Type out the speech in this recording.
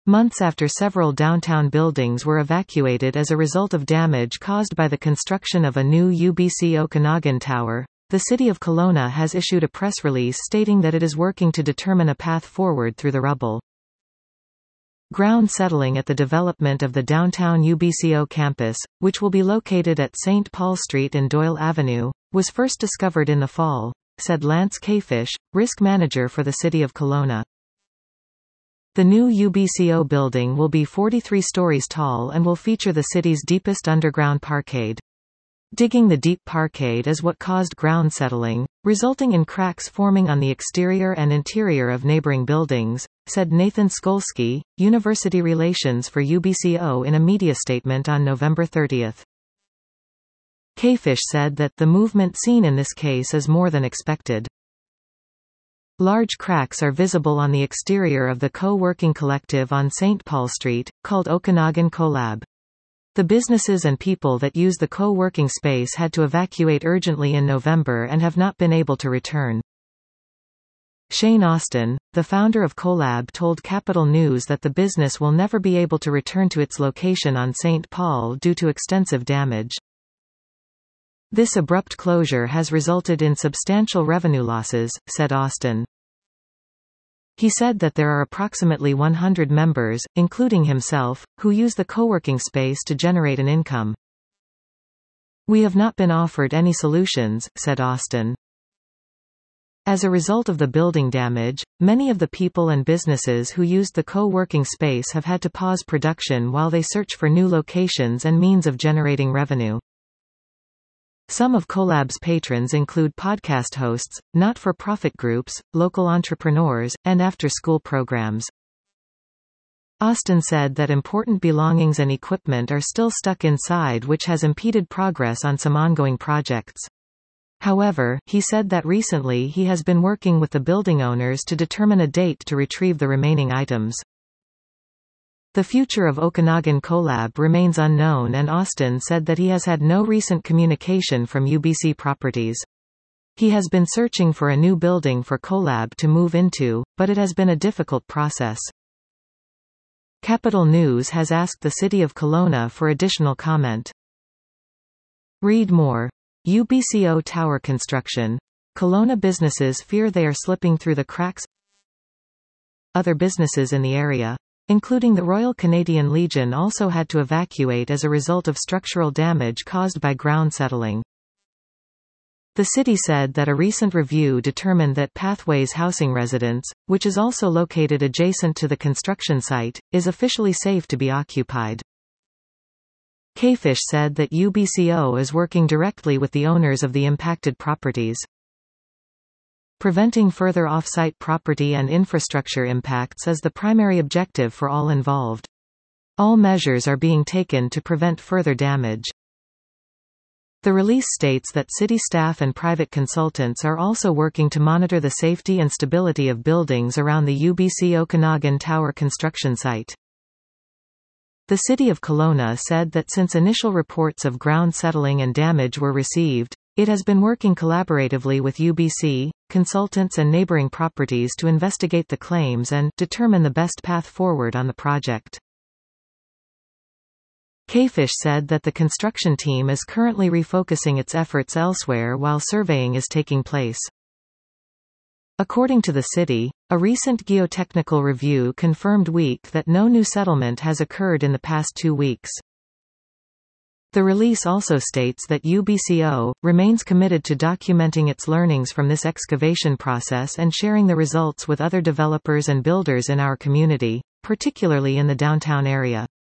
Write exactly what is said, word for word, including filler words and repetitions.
months after several downtown buildings were evacuated as a result of damage caused by the construction of a new U B C Okanagan Tower. The City of Kelowna has issued a press release stating that it is working to determine a path forward through the rubble. Ground settling at the development of the downtown U B C O campus, which will be located at Saint Paul Street and Doyle Avenue, was first discovered in the fall, said Lance Kayfish, risk manager for the City of Kelowna. The new U B C O building will be forty-three stories tall and will feature the city's deepest underground parkade. Digging the deep parkade is what caused ground settling, resulting in cracks forming on the exterior and interior of neighboring buildings, said Nathan Skolsky, University Relations for U B C O in a media statement on November thirtieth. Kayfish said that the movement seen in this case is more than expected. Large cracks are visible on the exterior of the co-working collective on Saint Paul Street, called Okanagan CoLab. The businesses and people that use the co-working space had to evacuate urgently in November and have not been able to return. Shane Austin, the founder of CoLab, told Capital News that the business will never be able to return to its location on Saint Paul due to extensive damage. This abrupt closure has resulted in substantial revenue losses, said Austin. He said that there are approximately one hundred members, including himself, who use the co-working space to generate an income. We have not been offered any solutions, said Austin. As a result of the building damage, many of the people and businesses who used the co-working space have had to pause production while they search for new locations and means of generating revenue. Some of CoLab's patrons include podcast hosts, not-for-profit groups, local entrepreneurs, and after-school programs. Austin said that important belongings and equipment are still stuck inside, which has impeded progress on some ongoing projects. However, he said that recently he has been working with the building owners to determine a date to retrieve the remaining items. The future of Okanagan CoLab remains unknown, and Austin said that he has had no recent communication from U B C Properties. He has been searching for a new building for CoLab to move into, but it has been a difficult process. Capital News has asked the City of Kelowna for additional comment. Read more. U B C O Tower construction. Kelowna businesses fear they are slipping through the cracks. Other businesses in the area, including the Royal Canadian Legion, also had to evacuate as a result of structural damage caused by ground settling. The city said that a recent review determined that Pathways Housing Residence, which is also located adjacent to the construction site, is officially safe to be occupied. Kayfish said that U B C O is working directly with the owners of the impacted properties. Preventing further off-site property and infrastructure impacts is the primary objective for all involved. All measures are being taken to prevent further damage. The release states that city staff and private consultants are also working to monitor the safety and stability of buildings around the U B C Okanagan Tower construction site. The City of Kelowna said that since initial reports of ground settling and damage were received, it has been working collaboratively with U B C, consultants and neighboring properties to investigate the claims and determine the best path forward on the project. Kayfish said that the construction team is currently refocusing its efforts elsewhere while surveying is taking place. According to the city, a recent geotechnical review confirmed week that no new settlement has occurred in the past two weeks. The release also states that U B C O remains committed to documenting its learnings from this excavation process and sharing the results with other developers and builders in our community, particularly in the downtown area.